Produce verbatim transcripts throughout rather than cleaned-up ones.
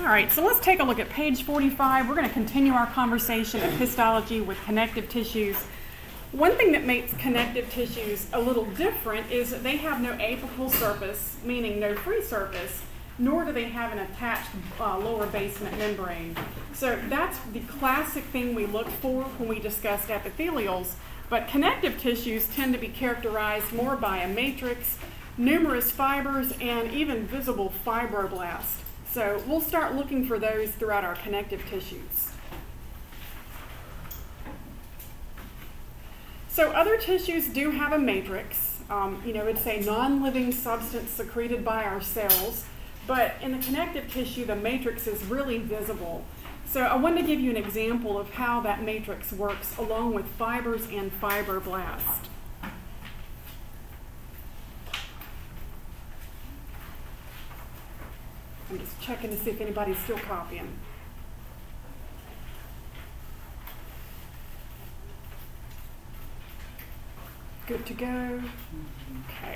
All right, so let's take a look at page forty-five. We're going to continue our conversation of histology with connective tissues. One thing that makes connective tissues a little different is that they have no apical surface, meaning no free surface, nor do they have an attached uh, lower basement membrane. So that's the classic thing we look for when we discuss epithelials, but connective tissues tend to be characterized more by a matrix, numerous fibers, and even visible fibroblasts. So we'll start looking for those throughout our connective tissues. So other tissues do have a matrix. Um, you know, it's a non-living substance secreted by our cells, but in the connective tissue, the matrix is really visible. So I wanted to give you an example of how that matrix works along with fibers and fibroblasts. I'm just checking to see if anybody's still copying. Good to go. Okay.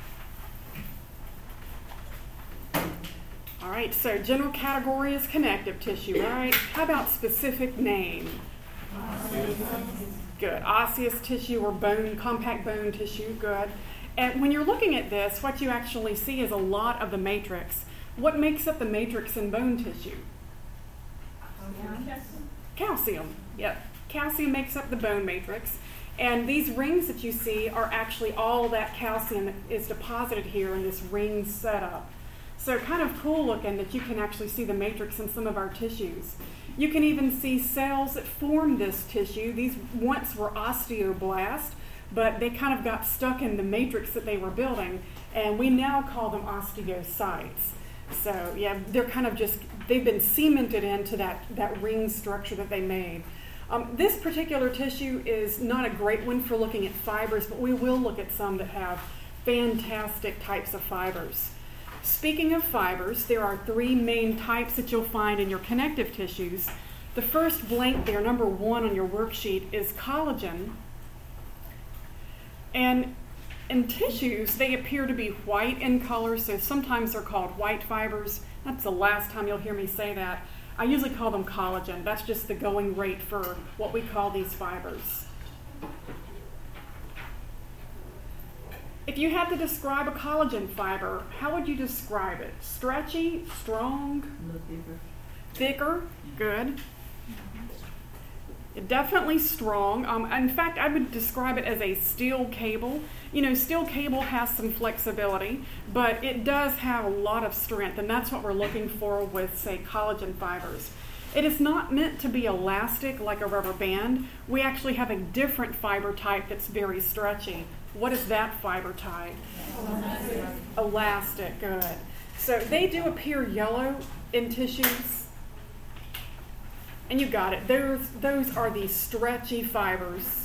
All right, so general category is connective tissue, right? How about specific name? Osseous. Good. Osseous tissue or bone, compact bone tissue, good. And when you're looking at this, what you actually see is a lot of the matrix. What makes up the matrix in bone tissue? Calcium. Calcium, yep. Calcium makes up the bone matrix. And these rings that you see are actually all that calcium that is deposited here in this ring setup. So kind of cool looking that you can actually see the matrix in some of our tissues. You can even see cells that form this tissue. These once were osteoblasts, but they kind of got stuck in the matrix that they were building, and we now call them osteocytes. So yeah, they're kind of just, they've been cemented into that, that ring structure that they made. Um, this particular tissue is not a great one for looking at fibers, but we will look at some that have fantastic types of fibers. Speaking of fibers, there are three main types that you'll find in your connective tissues. The first blank there, number one on your worksheet, is collagen. And in tissues, they appear to be white in color, so sometimes they're called white fibers. That's the last time you'll hear me say that. I usually call them collagen. That's just the going rate for what we call these fibers. If you had to describe a collagen fiber, how would you describe it? Stretchy, strong, thicker, good. Definitely strong. Um, in fact, I would describe it as a steel cable. You know, steel cable has some flexibility, but it does have a lot of strength, and that's what we're looking for with, say, collagen fibers. It is not meant to be elastic like a rubber band. We actually have a different fiber type that's very stretchy. What is that fiber type? Elastic. Elastic, good. So they do appear yellow in tissues. And you got it. Those, those are the stretchy fibers.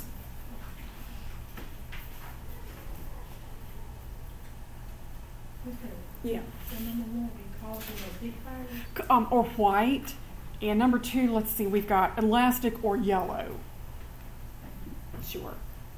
Yeah. So number one, we call them a big fiber? Um, or white. And number two, let's see, we've got elastic or yellow. Sure.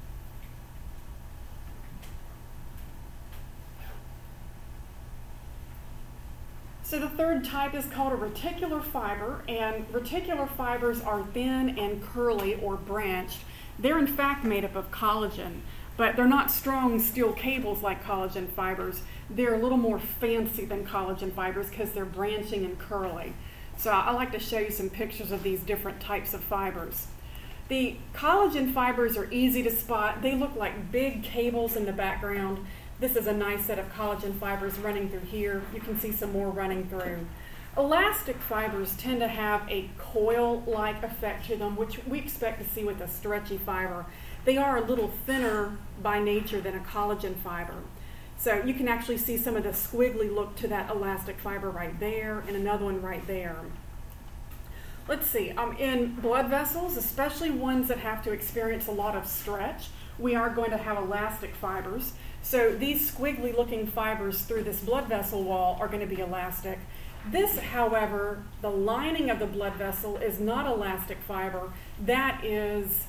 So the third type is called a reticular fiber, and reticular fibers are thin and curly or branched. They're in fact made up of collagen, but they're not strong steel cables like collagen fibers. They're a little more fancy than collagen fibers because they're branching and curly. So I like to show you some pictures of these different types of fibers. The collagen fibers are easy to spot. They look like big cables in the background. This is a nice set of collagen fibers running through here. You can see some more running through. Elastic fibers tend to have a coil-like effect to them, which we expect to see with a stretchy fiber. They are a little thinner by nature than a collagen fiber. So you can actually see some of the squiggly look to that elastic fiber right there and another one right there. Let's see, um, in blood vessels, especially ones that have to experience a lot of stretch, we are going to have elastic fibers. So these squiggly looking fibers through this blood vessel wall are going to be elastic. This, however, the lining of the blood vessel is not elastic fiber. That is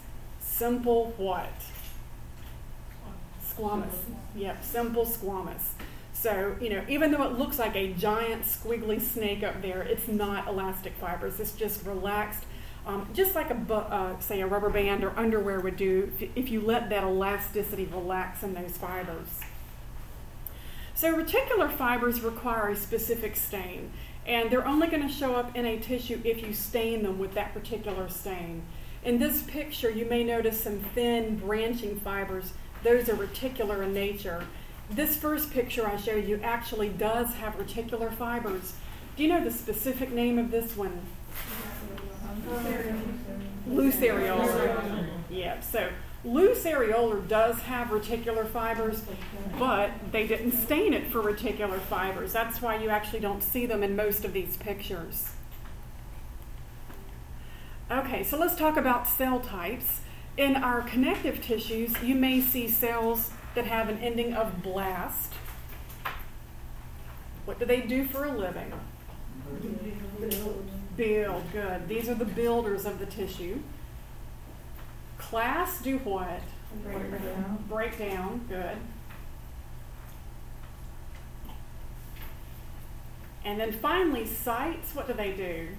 simple what? Squamous. Yep, simple squamous. So, you know, even though it looks like a giant squiggly snake up there, it's not elastic fibers. It's just relaxed, um, just like, a bu- uh, say, a rubber band or underwear would do if, if you let that elasticity relax in those fibers. So reticular fibers require a specific stain, and they're only going to show up in a tissue if you stain them with that particular stain. In this picture, you may notice some thin branching fibers. Those are reticular in nature. This first picture I showed you actually does have reticular fibers. Do you know the specific name of this one? Loose areolar. Yeah, so loose areolar does have reticular fibers, but they didn't stain it for reticular fibers. That's why you actually don't see them in most of these pictures. Okay, so let's talk about cell types. In our connective tissues, you may see cells that have an ending of blast. What do they do for a living? Build, good. These are the builders of the tissue. Class do what? Break down. Break down, good. And then finally, sites, what do they do?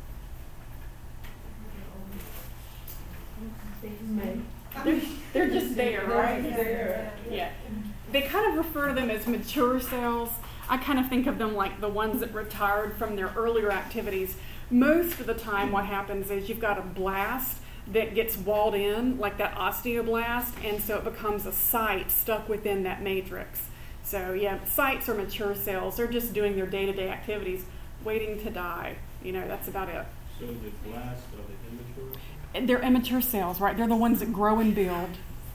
They're, they're just there, right? Yeah. They kind of refer to them as mature cells. I kind of think of them like the ones that retired from their earlier activities. Most of the time what happens is you've got a blast that gets walled in, like that osteoblast, and so it becomes a site stuck within that matrix. So yeah, sites are mature cells. They're just doing their day-to-day activities, waiting to die. You know, that's about it. So the blasts are the immature? And they're immature cells, right? They're the ones that grow and build.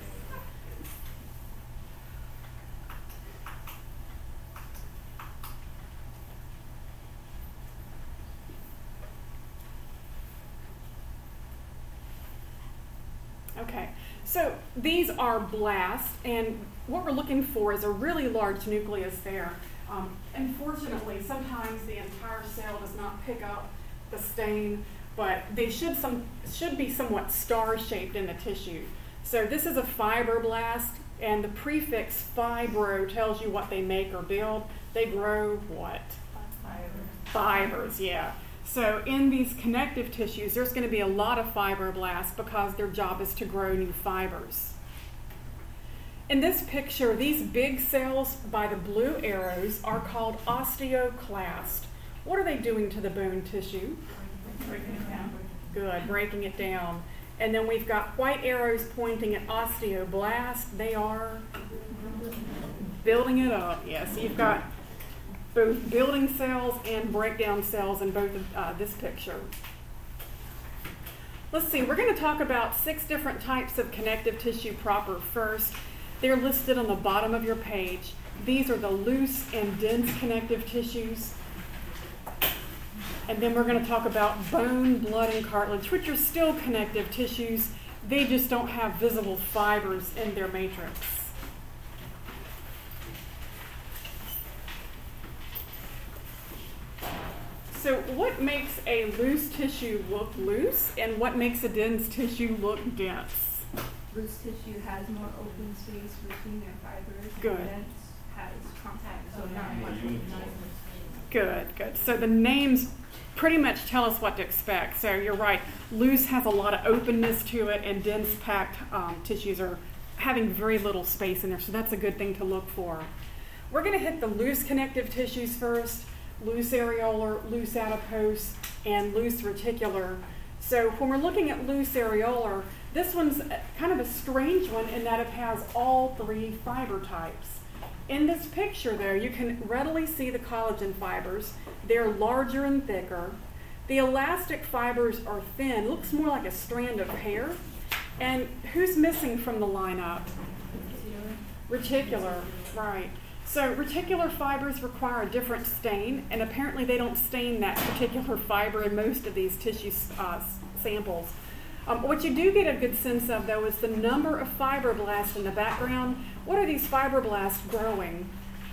Okay, so these are blasts, and what we're looking for is a really large nucleus there. Um, unfortunately, sometimes the entire cell does not pick up the stain, but they should some should be somewhat star-shaped in the tissue. So this is a fibroblast, and the prefix fibro tells you what they make or build. They grow what? Fibers. Fibers, yeah. So in these connective tissues, there's going to be a lot of fibroblasts because their job is to grow new fibers. In this picture, these big cells by the blue arrows are called osteoclast. What are they doing to the bone tissue? Breaking it down. Good, breaking it down. And then we've got white arrows pointing at osteoblast. They are building it up. Yes, so you've got both building cells and breakdown cells in both of uh, this picture. Let's see, we're going to talk about six different types of connective tissue proper first. They're listed on the bottom of your page. These are the loose and dense connective tissues. And then we're going to talk about bone, blood, and cartilage, which are still connective tissues. They just don't have visible fibers in their matrix. So what makes a loose tissue look loose, and what makes a dense tissue look dense? Loose tissue has more open space between their fibers. Good. And dense has contact, so not much open space. Good, good. So the names pretty much tell us what to expect. So you're right, loose has a lot of openness to it, and dense packed um, tissues are having very little space in there, so that's a good thing to look for. We're going to hit the loose connective tissues first. Loose areolar, loose adipose, and loose reticular. So when we're looking at loose areolar, this one's kind of a strange one in that it has all three fiber types. In this picture, though, you can readily see the collagen fibers. They're larger and thicker. The elastic fibers are thin, looks more like a strand of hair. And who's missing from the lineup? Reticular, right. So reticular fibers require a different stain, and apparently they don't stain that particular fiber in most of these tissue uh, samples. Um, what you do get a good sense of, though, is the number of fibroblasts in the background. What are these fibroblasts growing?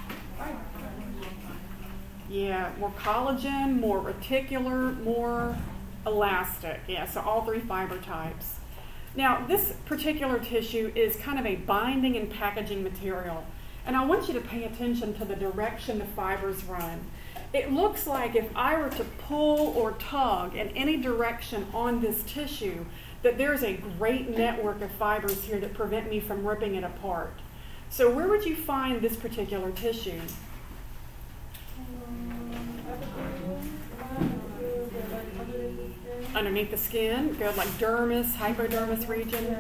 Yeah, more collagen, more reticular, more elastic. Yeah, so all three fiber types. Now, this particular tissue is kind of a binding and packaging material. And I want you to pay attention to the direction the fibers run. It looks like if I were to pull or tug in any direction on this tissue, that there's a great network of fibers here that prevent me from ripping it apart. So where would you find this particular tissue? Underneath the skin, good, like dermis, hypodermis region.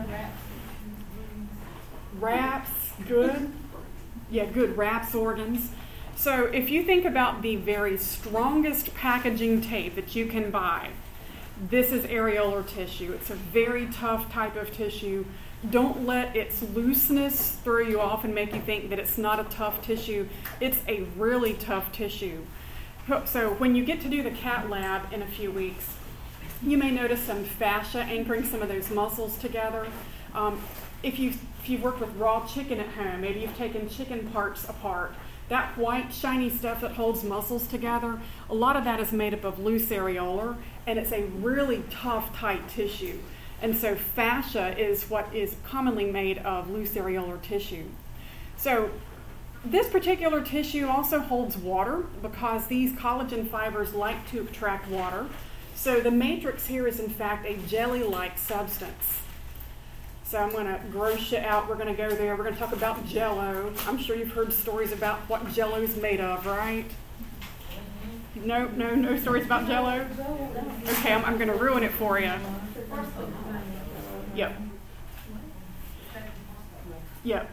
Wraps, good. Yeah, good, wraps organs. So if you think about the very strongest packaging tape that you can buy, this is areolar tissue. It's a very tough type of tissue. Don't let its looseness throw you off and make you think that it's not a tough tissue. It's a really tough tissue. So when you get to do the CAT lab in a few weeks, you may notice some fascia anchoring some of those muscles together. Um, if, you've, if you've worked with raw chicken at home, maybe you've taken chicken parts apart, that white shiny stuff that holds muscles together, a lot of that is made up of loose areolar, and it's a really tough, tight tissue. And so fascia is what is commonly made of loose areolar tissue. So this particular tissue also holds water because these collagen fibers like to attract water. So the matrix here is in fact a jelly-like substance. So I'm going to gross you out. We're going to go there. We're going to talk about Jell-O. I'm sure you've heard stories about what Jell-O is made of, right? No, no, no stories about Jell-O? Okay, I'm, I'm going to ruin it for you. Yep. Yep.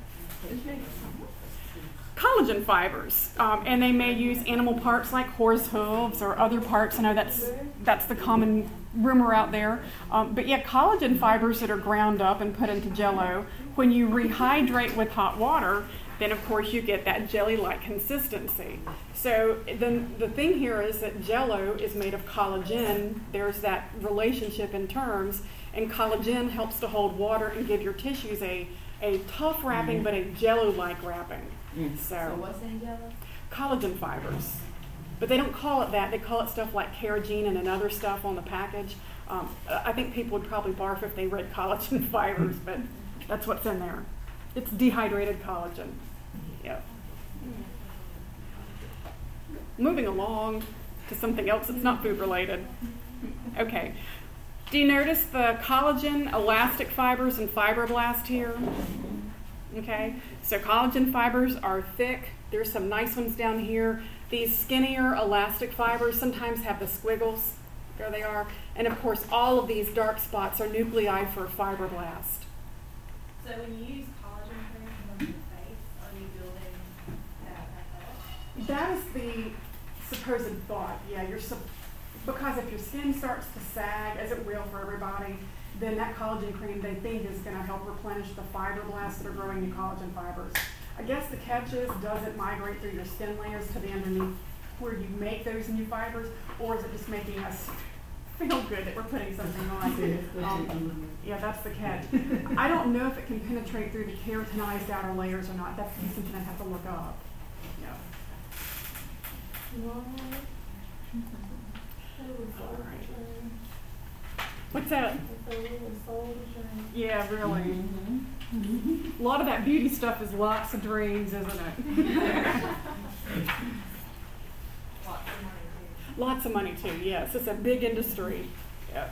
Collagen fibers, um, and they may use animal parts like horse hooves or other parts. I know that's that's the common rumor out there. Um, but yeah, collagen fibers that are ground up and put into Jell-O, when you rehydrate with hot water, then of course you get that jelly-like consistency. So then the thing here is that Jell-O is made of collagen. There's that relationship in terms, and collagen helps to hold water and give your tissues a, a tough wrapping, mm-hmm. but a Jell-O-like wrapping. Mm. So, so what's in Jell-O? Collagen fibers. But they don't call it that. They call it stuff like carrageenan and other stuff on the package. Um, I think people would probably barf if they read collagen fibers, but that's what's in there. It's dehydrated collagen. Yep. Moving along to something else that's not food related. Okay. Do you notice the collagen, elastic fibers, and fibroblast here? Okay. So collagen fibers are thick. There's some nice ones down here. These skinnier elastic fibers sometimes have the squiggles. There they are. And of course, all of these dark spots are nuclei for fibroblast. So when you use collagen cream on your face, are you building that back up? That is the supposed thought. Yeah, you're su- because if your skin starts to sag, as it will for everybody, then that collagen cream they think is going to help replenish the fibroblasts that are growing new collagen fibers. I guess the catch is, does it migrate through your skin layers to the underneath where you make those new fibers, or is it just making us feel good that we're putting something on? Um, yeah, that's the catch. I don't know if it can penetrate through the keratinized outer layers or not. That's something I have to look up. Yeah. All right. What's that? Yeah, really. Mm-hmm. A lot of that beauty stuff is lots of dreams, isn't it? Lots of money too, yes. It's a big industry. Yeah.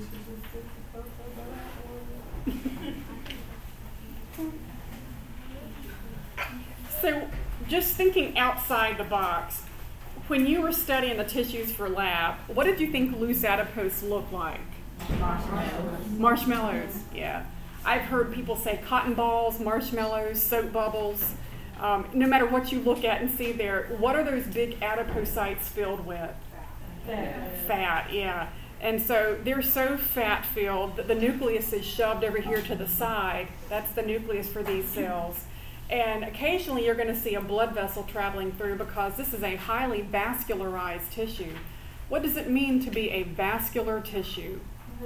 So just thinking outside the box, when you were studying the tissues for lab, what did you think loose adipose looked like? Marshmallows. Marshmallows, yeah. I've heard people say cotton balls, marshmallows, soap bubbles. Um, no matter what you look at and see there, what are those big adipocytes filled with? Fat. Fat, yeah. And so they're so fat-filled that the nucleus is shoved over here to the side. That's the nucleus for these cells. And occasionally you're going to see a blood vessel traveling through because this is a highly vascularized tissue. What does it mean to be a vascular tissue?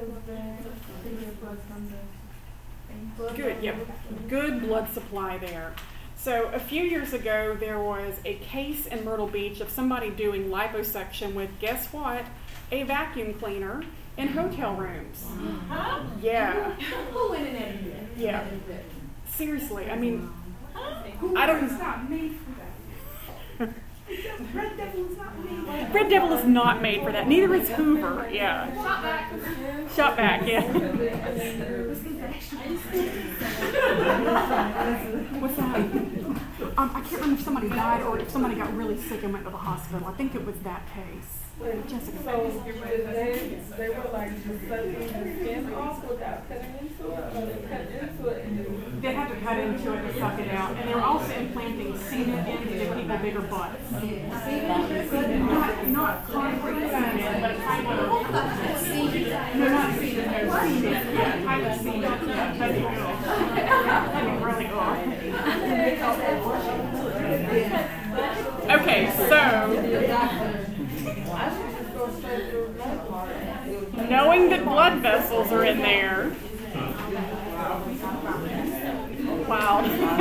Good, yep. Good blood supply there. So a few years ago, there was a case in Myrtle Beach of somebody doing liposuction with, guess what, a vacuum cleaner in hotel rooms. Yeah. Yeah. Seriously, I mean, I don't. It's not made for that. Red Devil is not made for that. Red Devil is not made for that. Neither is Hoover. Yeah. Shot back. Shot back. Yeah. What's that? Um, I can't remember if somebody died or if somebody got really sick and went to the hospital. I think it was that case. Jessica. So they, they were like just sucking the skin off without cutting into it, or they cut into it and then They had to cut into it to suck it out, and they were also implanting cement in to give people bigger butts. Not, not concrete cement, but kind of. No, not cement, no, cement. Yeah, kind of cement. Yeah, that'd be good. That'd be really good. Okay, so. Knowing that blood vessels are in there. Wow.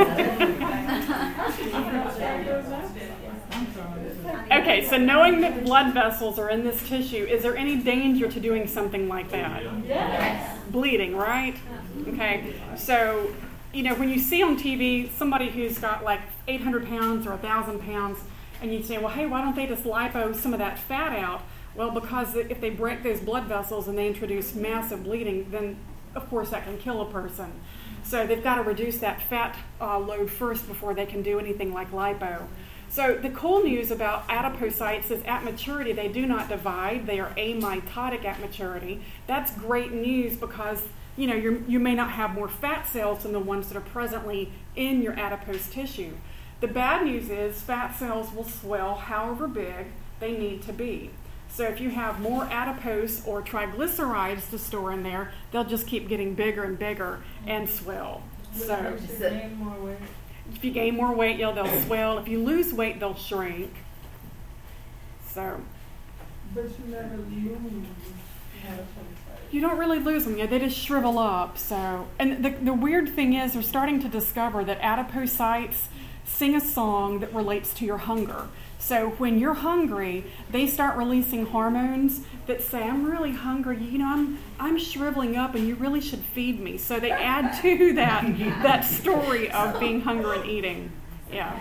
Okay, so knowing that blood vessels are in this tissue, is there any danger to doing something like that? yes. Bleeding, right? Okay, so, you know, when you see on T V somebody who's got like eight hundred pounds or one thousand pounds, and you say, well, hey, why don't they just lipo some of that fat out? Well, because if they break those blood vessels and they introduce massive bleeding, then of course that can kill a person. So they've got to reduce that fat uh, load first before they can do anything like lipo. So the cool news about adipocytes is at maturity they do not divide. They are amitotic at maturity. That's great news because you know you're, you may not have more fat cells than the ones that are presently in your adipose tissue. The bad news is fat cells will swell however big they need to be. So if you have more adipose or triglycerides to store in there, they'll just keep getting bigger and bigger and swell. So If you gain more weight. if you gain more weight, you'll, they'll swell. If you lose weight, they'll shrink. So But you never lose. you don't really lose them. Yeah, they just shrivel up. So, and the, the weird thing is they're starting to discover that adipocytes sing a song that relates to your hunger. So when you're hungry, they start releasing hormones that say, I'm really hungry, you know, I'm I'm shriveling up and you really should feed me. So they add to that that story of being hungry and eating. Yeah.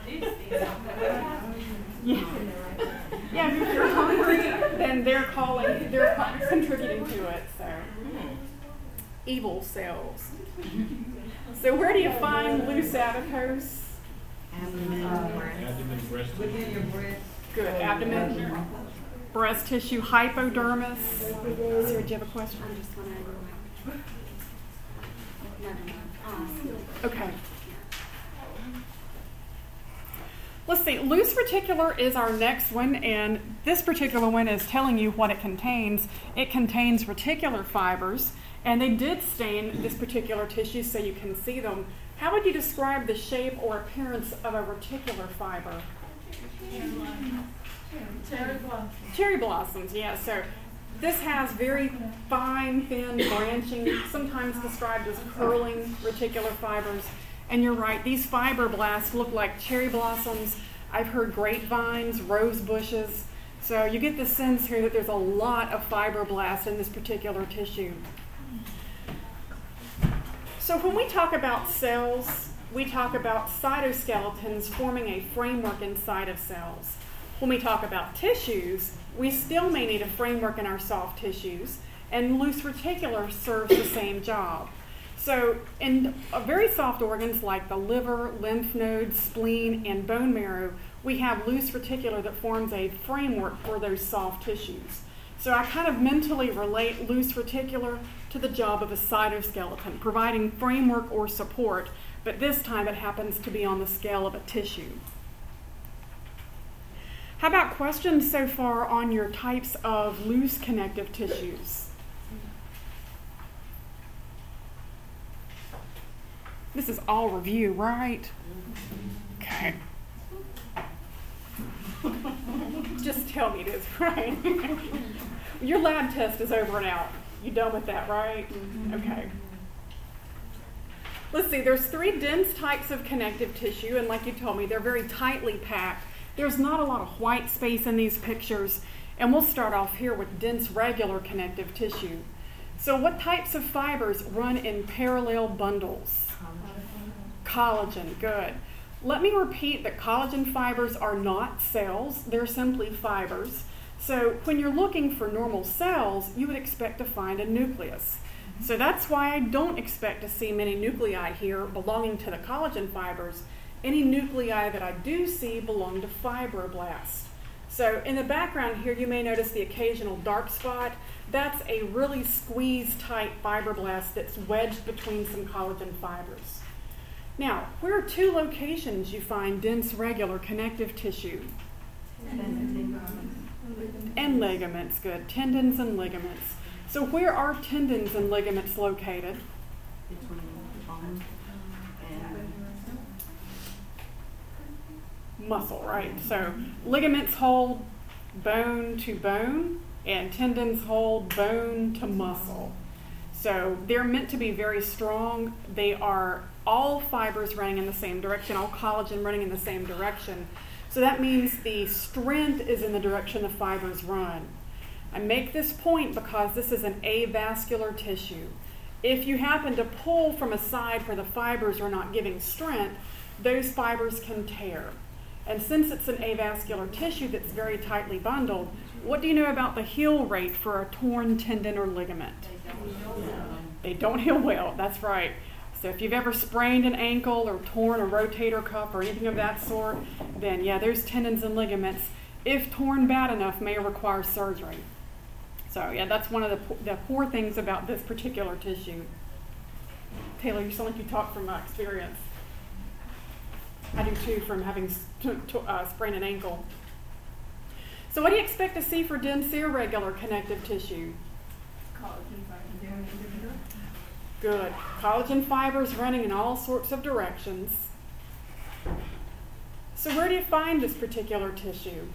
Yeah. Yeah, if you're hungry, then they're calling, they're contributing to it. So evil cells. So where do you find loose adipose? Abdomen, Abdomen, breast. within your breast. Good. Abdomen, breast tissue, hypodermis. Sarah, do you have a question? I'm just wondering. Never mind. Okay. Let's see. Loose reticular is our next one, and this particular one is telling you what it contains. It contains reticular fibers, and they did stain this particular tissue so you can see them. How would you describe the shape or appearance of a reticular fiber? Cherry blossom. Cherry blossoms, yeah. So this has very fine, thin branching, sometimes described as curling reticular fibers. And you're right, these fibroblasts look like cherry blossoms. I've heard grapevines, rose bushes. So you get the sense here that there's a lot of fibroblasts in this particular tissue. So when we talk about cells, we talk about cytoskeletons forming a framework inside of cells. When we talk about tissues, we still may need a framework in our soft tissues, and loose reticular serves the same job. So in very soft organs like the liver, lymph nodes, spleen, and bone marrow, we have loose reticular that forms a framework for those soft tissues. So I kind of mentally relate loose reticular to the job of a cytoskeleton, providing framework or support, but this time it happens to be on the scale of a tissue. How about questions so far on your types of loose connective tissues? This is all review, right? Okay. Just tell me it is, right? Your lab test is over and out. You done with that, right? Okay. Let's see, there's three dense types of connective tissue, and like you told me, they're very tightly packed. There's not a lot of white space in these pictures, and we'll start off here with dense regular connective tissue. So what types of fibers run in parallel bundles? Collagen, good. let me repeat that collagen fibers are not cells, they're simply fibers. So when you're looking for normal cells, you would expect to find a nucleus. So that's why I don't expect to see many nuclei here belonging to the collagen fibers. Any nuclei that I do see belong to fibroblasts. So in the background here, you may notice the occasional dark spot. That's a really squeezed tight fibroblast that's wedged between some collagen fibers. Now, where are two locations you find dense regular connective tissue? And ligaments, good. Tendons and ligaments. So where are tendons and ligaments located? Between bone and Muscle, right? So ligaments hold bone to bone, and tendons hold bone to muscle. So they're meant to be very strong. They are all fibers running in the same direction, all collagen running in the same direction. So that means the strength is in the direction the fibers run. I make this point because this is an avascular tissue. If you happen to pull from a side where the fibers are not giving strength, those fibers can tear. And since it's an avascular tissue that's very tightly bundled, what do you know about the heal rate for a torn tendon or ligament? They don't heal well, that's right. So if you've ever sprained an ankle or torn a rotator cuff or anything of that sort, then yeah, those tendons and ligaments, if torn bad enough, may require surgery. So yeah, that's one of the, the poor things about this particular tissue. Taylor, you sound like you talk from uh, experience. I do too, from having st- t- uh, sprained an ankle. So what do you expect to see for dense irregular connective tissue? Good. Collagen fibers running in all sorts of directions. So where do you find this particular tissue?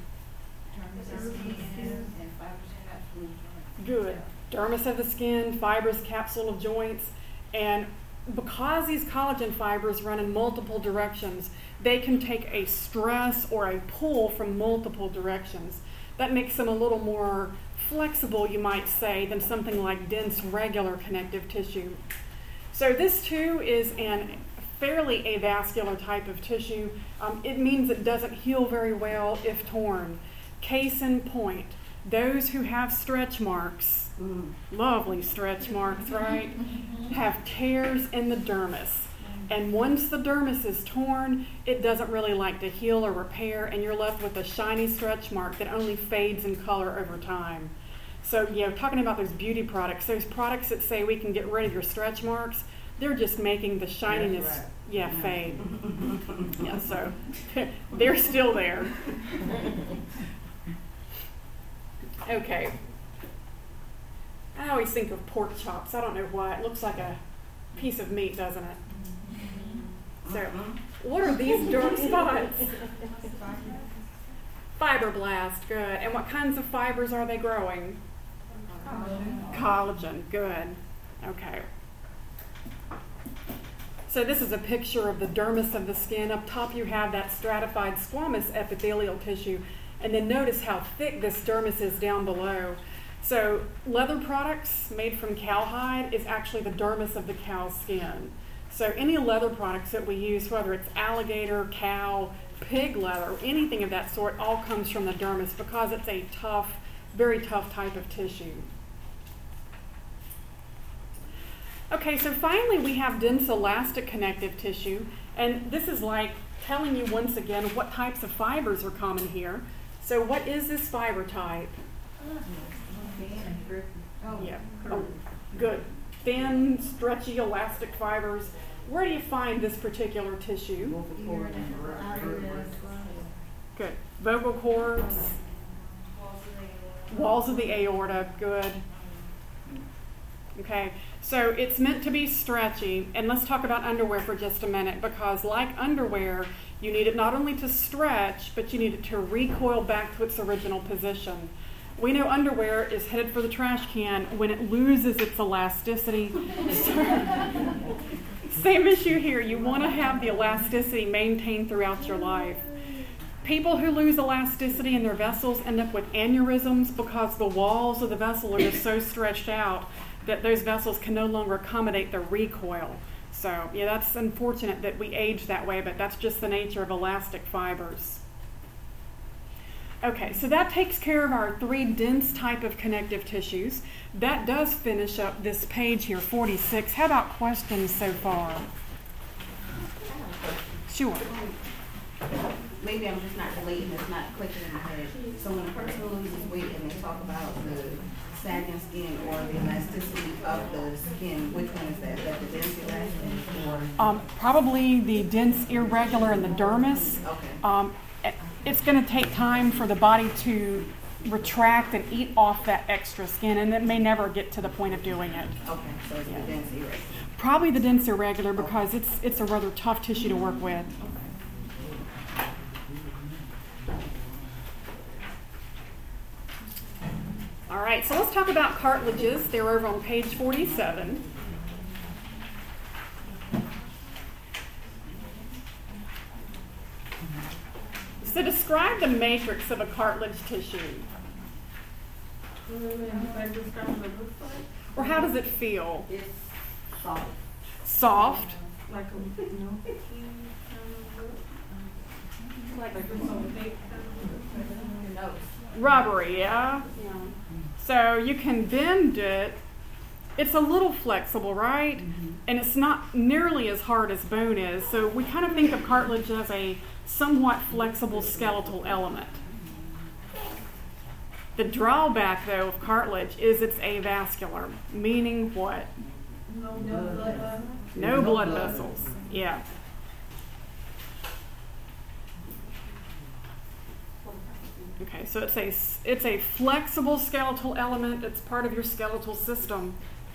Good. Dermis of the skin, fibrous capsule of joints, and because these collagen fibers run in multiple directions, they can take a stress or a pull from multiple directions. That makes them a little more flexible, you might say, than something like dense regular connective tissue. So this too is an fairly avascular type of tissue. Um, it means it doesn't heal very well if torn. Case in point, those who have stretch marks, mm. lovely stretch marks, right, have tears in the dermis. And once the dermis is torn, it doesn't really like to heal or repair, and you're left with a shiny stretch mark that only fades in color over time. So, you know, talking about those beauty products, those products that say we can get rid of your stretch marks, they're just making the shininess, right. yeah, fade. Yeah, so they're still there. Okay. I always think of pork chops. I don't know why. It looks like a piece of meat, doesn't it? So, what are these dark spots? Fibroblast, good. And what kinds of fibers are they growing? Collagen. Collagen, good. Okay. So this is a picture of the dermis of the skin. Up top you have that stratified squamous epithelial tissue. And then notice how thick this dermis is down below. So leather products made from cowhide is actually the dermis of the cow's skin. So any leather products that we use, whether it's alligator, cow, pig leather, anything of that sort, all comes from the dermis because it's a tough, very tough type of tissue. Okay, so finally we have dense elastic connective tissue, and this is like telling you once again what types of fibers are common here. So what is this fiber type? Yeah. Oh, good. Thin, stretchy, elastic fibers. Where do you find this particular tissue? Good. Vocal cords. Walls of the aorta. Good. Okay. So it's meant to be stretchy. And let's talk about underwear for just a minute, because like underwear, you need it not only to stretch, but you need it to recoil back to its original position. We know underwear is headed for the trash can when it loses its elasticity. Same issue here. You want to have the elasticity maintained throughout your life. People who lose elasticity in their vessels end up with aneurysms because the walls of the vessel are just so stretched out that those vessels can no longer accommodate the recoil. So, yeah, that's unfortunate that we age that way, but that's just the nature of elastic fibers. Okay, so that takes care of our three dense type of connective tissues. That does finish up this page here, forty-six. How about questions so far? Sure. Maybe I'm just not relating, it's not clicking in my head. So when a person loses weight and they talk about the sagging skin or the elasticity of the skin, which one is that? Is that the dense elastic or? Um, probably the dense irregular and the dermis. Okay. Um, it- it's going to take time for the body to retract and eat off that extra skin, and it may never get to the point of doing it. Okay, so it's Yeah. the dense irregular. Probably the dense irregular because it's it's a rather tough tissue to work with. All right, so let's talk about cartilages. They're over on page forty-seven. So describe the matrix of a cartilage tissue. Like describe what it looks like. Or how does it feel? It's soft. Soft? Like a, you know, kind of look. Like it's on the fake kind of look. Notes. Rubbery, yeah? Yeah. So you can bend it. It's a little flexible, right? Mm-hmm. And it's not nearly as hard as bone is. So we kind of think of cartilage as a somewhat flexible skeletal element. The drawback, though, of cartilage is it's avascular, meaning what? No blood. No No blood blood. vessels. Yeah. Okay, so it's a it's a flexible skeletal element. It's part of your skeletal system.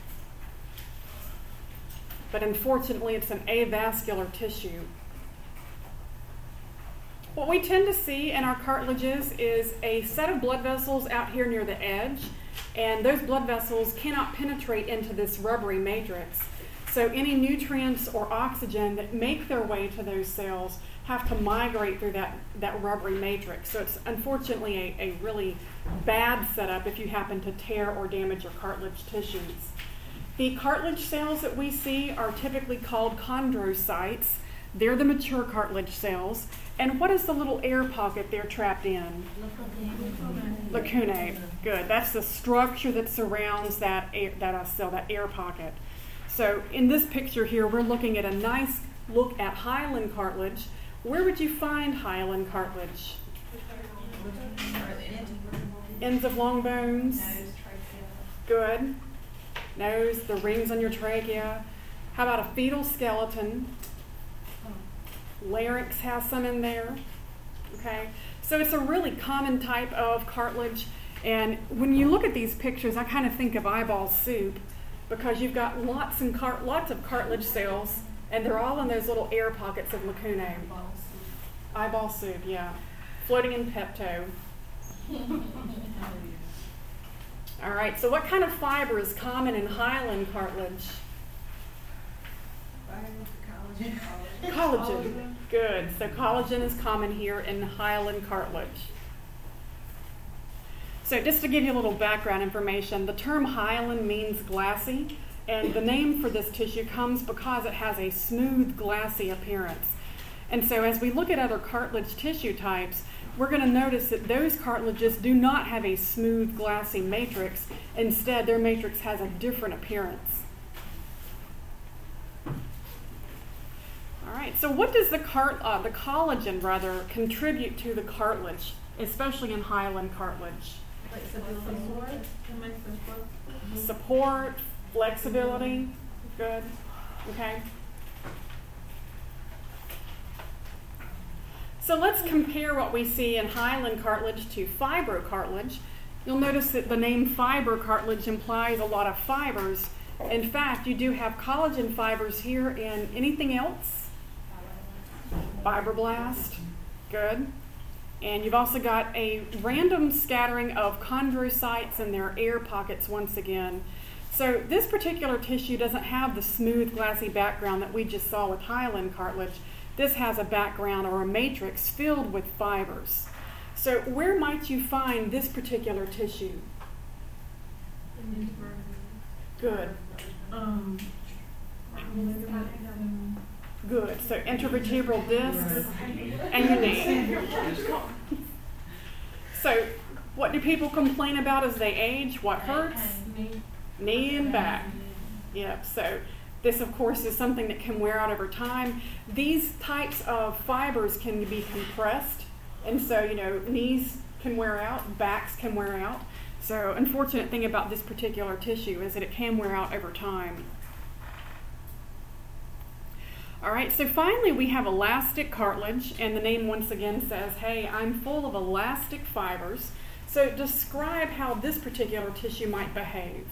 But unfortunately, it's an avascular tissue. What we tend to see in our cartilages is a set of blood vessels out here near the edge, and those blood vessels cannot penetrate into this rubbery matrix. So any nutrients or oxygen that make their way to those cells have to migrate through that, that rubbery matrix. So it's unfortunately a, a really bad setup if you happen to tear or damage your cartilage tissues. The cartilage cells that we see are typically called chondrocytes. They're the mature cartilage cells. And what is the little air pocket they're trapped in? Lacunae. Good. That's the structure that surrounds that air, that uh, cell, that air pocket. So in this picture here, we're looking at a nice look at hyaline cartilage. Where would you find hyaline cartilage? Ends of long bones. Good. Nose, the rings on your trachea. How about a fetal skeleton? Larynx has some in there. Okay, so it's a really common type of cartilage. And when you look at these pictures, I kind of think of eyeball soup because you've got lots and car- lots of cartilage cells, and they're all in those little air pockets of lacunae. Eyeball soup, yeah, floating in Pepto. All right. So, what kind of fiber is common in hyaline cartilage? Collagen. Good. So collagen is common here in hyaline cartilage. So just to give you a little background information, the term hyaline means glassy, and the name for this tissue comes because it has a smooth, glassy appearance. And so as we look at other cartilage tissue types, we're going to notice that those cartilages do not have a smooth, glassy matrix. Instead, their matrix has a different appearance. All right, so what does the cart, uh, the collagen rather contribute to the cartilage, especially in hyaline cartilage? Support, flexibility, good, okay. So let's compare what we see in hyaline cartilage to fibrocartilage. You'll notice that the name fibrocartilage implies a lot of fibers. In fact, you do have collagen fibers here in anything else? Fibroblast, good. And you've also got a random scattering of chondrocytes and their air pockets once again. So this particular tissue doesn't have the smooth, glassy background that we just saw with hyaline cartilage. This has a background or a matrix filled with fibers. So where might you find this particular tissue? In these Good. Um, Good. So intervertebral discs and your knee. So what do people complain about as they age? What hurts? Knee and back. Yep. So this, of course, is something that can wear out over time. These types of fibers can be compressed, and so, you know, knees can wear out, backs can wear out. So unfortunate thing about this particular tissue is that it can wear out over time. All right, so finally we have elastic cartilage, and the name once again says, hey, I'm full of elastic fibers. So describe how this particular tissue might behave.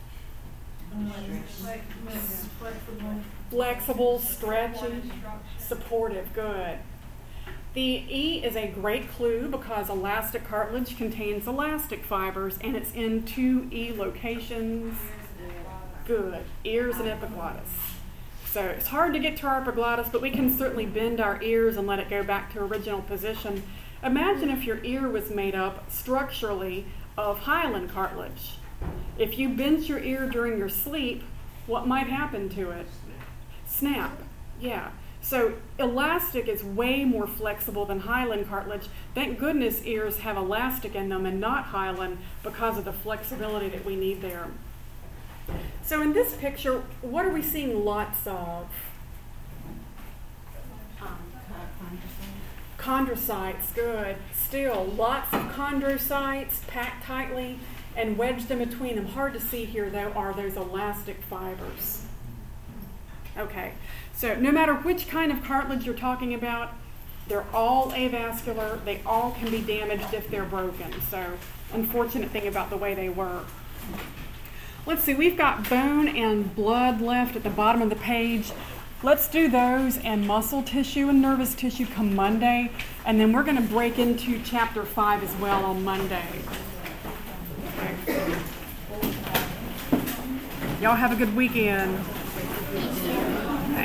Flexible, stretchy, supportive, good. The E is a great clue because elastic cartilage contains elastic fibers, and it's in two E locations. Good. Ears and epiglottis. So it's hard to get to our epiglottis, but we can certainly bend our ears and let it go back to original position. Imagine if your ear was made up structurally of hyaline cartilage. If you bent your ear during your sleep, what might happen to it? Snap. Yeah. So elastic is way more flexible than hyaline cartilage. Thank goodness ears have elastic in them and not hyaline because of the flexibility that we need there. So in this picture, what are we seeing lots of? Chondrocytes, good. Still, lots of chondrocytes packed tightly and wedged in between them. Hard to see here, though, are those elastic fibers. Okay, so no matter which kind of cartilage you're talking about, they're all avascular. They all can be damaged if they're broken. So, unfortunate thing about the way they work. Let's see, we've got bone and blood left at the bottom of the page. Let's do those, and muscle tissue and nervous tissue come Monday, and then we're going to break into chapter five as well on Monday. Okay. Y'all have a good weekend.